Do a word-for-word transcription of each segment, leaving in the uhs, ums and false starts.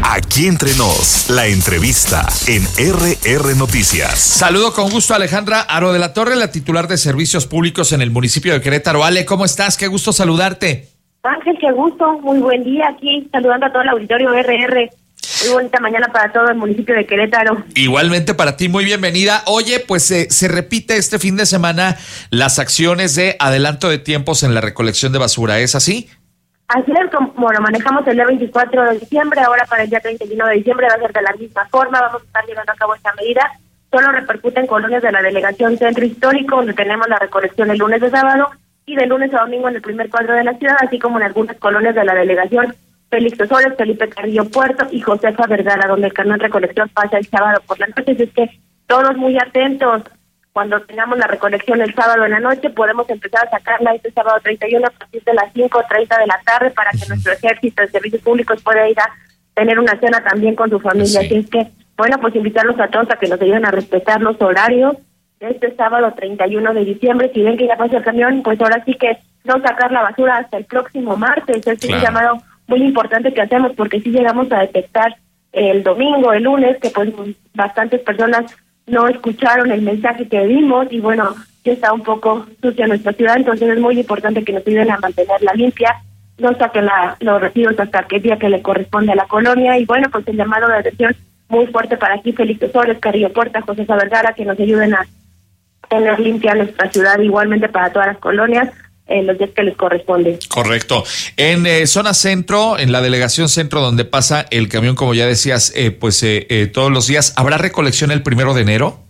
Aquí Entre Nos, la entrevista en R R Noticias. Saludo con gusto a Alejandra Aro de la Torre, la titular de Servicios Públicos en el municipio de Querétaro. Ale, ¿cómo estás? Qué gusto saludarte. Ángel, qué gusto. Muy buen día aquí, saludando a todo el auditorio R R. Muy bonita mañana para todo el municipio de Querétaro. Igualmente para ti, muy bienvenida. Oye, pues eh, se repite este fin de semana las acciones de adelanto de tiempos en la recolección de basura, ¿es así? Así es, como lo manejamos el día veinticuatro de diciembre, ahora para el día treinta y uno de diciembre va a ser de la misma forma, vamos a estar llevando a cabo esta medida. Solo repercute en colonias de la delegación Centro Histórico, donde tenemos la recolección el lunes de sábado y de lunes a domingo en el primer cuadro de la ciudad, así como en algunas colonias de la delegación Félix Osores, Felipe Carrillo Puerto y Josefa Vergara, donde el camión recolección pasa el sábado por la noche. Así es que todos muy atentos. Cuando tengamos la recolección el sábado en la noche, podemos empezar a sacarla este sábado treinta y uno a partir de las cinco treinta de la tarde para que nuestro ejército de servicios públicos pueda ir a tener una cena también con su familia. Sí. Así es que, bueno, pues invitarlos a todos a que nos ayuden a respetar los horarios de este sábado treinta y uno de diciembre. Si ven que ya pasa el camión, pues ahora sí que no sacar la basura hasta el próximo martes. Es claro. Un llamado muy importante que hacemos, porque si llegamos a detectar el domingo, el lunes, que pues bastantes personas no escucharon el mensaje que dimos y bueno, ya está un poco sucia nuestra ciudad, entonces es muy importante que nos ayuden a mantenerla limpia, no saquen la, los residuos hasta aquel día que le corresponde a la colonia. Y bueno, pues el llamado de atención muy fuerte para aquí, Félix Osores, Carrillo Puerta, Josefa Vergara, que nos ayuden a tener limpia nuestra ciudad, igualmente para todas las colonias, en los días que les corresponde. Correcto. En eh, zona centro, en la delegación centro donde pasa el camión, como ya decías, eh, pues eh, eh, todos los días, ¿habrá recolección el primero de enero?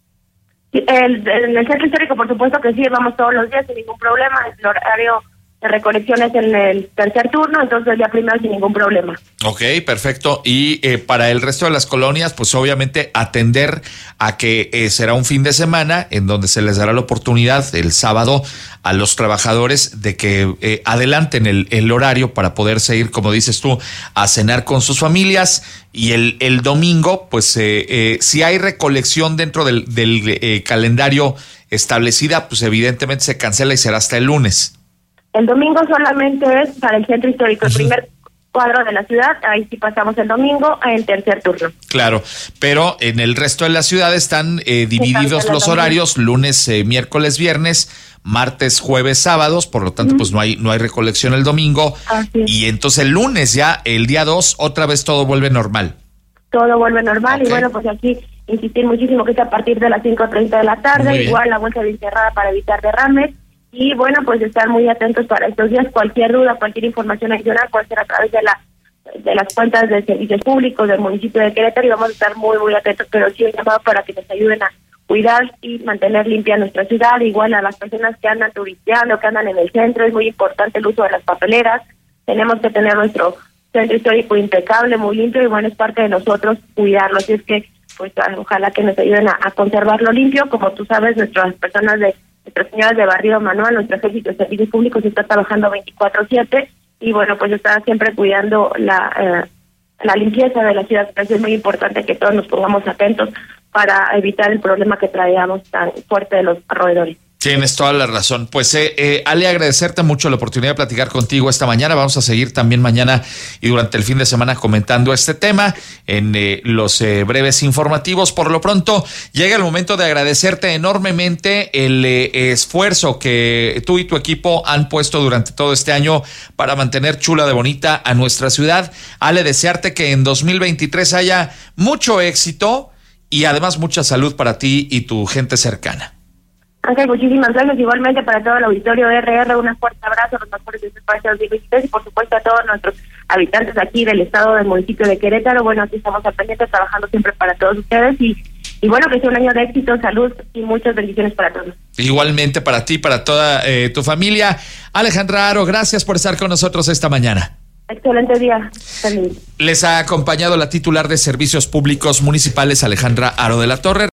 El, en el centro histórico, por supuesto que sí, vamos todos los días sin ningún problema. El horario de recolección es en el tercer turno, entonces ya primero sin ningún problema. Ok, perfecto. Y eh, para el resto de las colonias, pues obviamente atender a que eh, será un fin de semana en donde se les dará la oportunidad el sábado a los trabajadores de que eh, adelanten el, el horario para poderse ir, como dices tú, a cenar con sus familias. Y el, el domingo, pues eh, eh, si hay recolección dentro del, del eh, calendario establecida, pues evidentemente se cancela y será hasta el lunes. El domingo solamente es para el centro histórico, el primer cuadro de la ciudad, ahí sí pasamos el domingo en tercer turno. Claro, pero en el resto de la ciudad están eh, divididos los horarios, lunes, eh, miércoles, viernes, martes, jueves, sábados, por lo tanto, uh-huh. pues no hay no hay recolección el domingo. Así es. Y entonces el lunes ya, el día dos, otra vez todo vuelve normal. Todo vuelve normal. Okay. Y bueno, pues aquí insistir muchísimo que es a partir de las cinco treinta de la tarde, igual la bolsa de encerrada para evitar derrames. Y bueno, pues estar muy atentos para estos días. Cualquier duda, cualquier información adicional puede ser a través de la de las cuentas de servicios públicos del municipio de Querétaro, y vamos a estar muy, muy atentos, pero sí un llamado para que nos ayuden a cuidar y mantener limpia nuestra ciudad. Igual a las personas que andan turisteando, que andan en el centro, es muy importante el uso de las papeleras. Tenemos que tener nuestro centro histórico impecable, muy limpio, y bueno, es parte de nosotros cuidarlo. Así es que, pues ojalá que nos ayuden a, a conservarlo limpio. Como tú sabes, nuestras personas de Nuestras señoras de barrio manual, nuestro ejército de servicios públicos está trabajando veinticuatro siete y bueno, pues está siempre cuidando la eh, la limpieza de la ciudad. Entonces es muy importante que todos nos pongamos atentos para evitar el problema que traíamos tan fuerte de los roedores. Tienes toda la razón. Pues, eh, eh, Ale, agradecerte mucho la oportunidad de platicar contigo esta mañana. Vamos a seguir también mañana y durante el fin de semana comentando este tema en eh, los eh, breves informativos. Por lo pronto, llega el momento de agradecerte enormemente el eh, esfuerzo que tú y tu equipo han puesto durante todo este año para mantener chula de bonita a nuestra ciudad. Ale, desearte que en dos mil veintitrés haya mucho éxito y además mucha salud para ti y tu gente cercana. Ángel, muchísimas gracias. Igualmente para todo el auditorio de R R, un fuerte abrazo, los mejores deseos para este dos mil veintitrés y por supuesto a todos nuestros habitantes aquí del estado del municipio de Querétaro. Bueno, aquí estamos al pendiente, trabajando siempre para todos ustedes y, y bueno, que sea un año de éxito, salud y muchas bendiciones para todos. Igualmente para ti, para toda eh, tu familia. Alejandra Aro, gracias por estar con nosotros esta mañana. Excelente día. Feliz. Les ha acompañado la titular de Servicios Públicos Municipales, Alejandra Aro de la Torre.